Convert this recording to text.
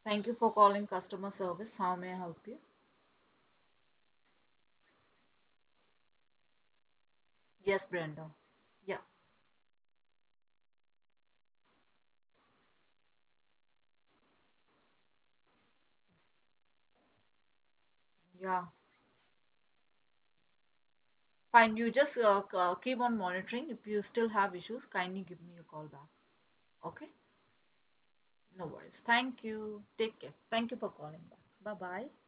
Thank you for calling customer service. How may I help you? Yes, Brenda. Yeah, yeah. Fine. You just keep on monitoring. If you still have issues, kindly give me a call back. Okay? No worries. Thank you. Take care. Thank you for calling back. Bye bye.